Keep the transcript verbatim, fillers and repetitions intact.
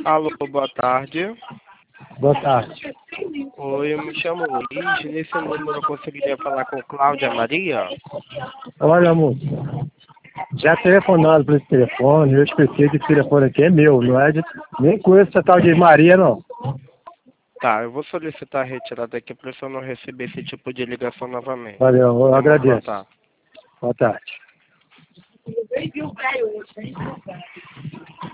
Alô, boa tarde. Boa tarde. Oi, eu me chamo Luiz. Nesse número eu conseguiria falar com Cláudia Maria? Olha, moço, já telefonaram para esse telefone, eu esqueci que esse telefone aqui é meu, não é de... Nem conheço essa tal de Maria, não. Tá, eu vou solicitar a retirada aqui para eu não receber esse tipo de ligação novamente. Valeu, eu Temos agradeço. boa Boa tarde.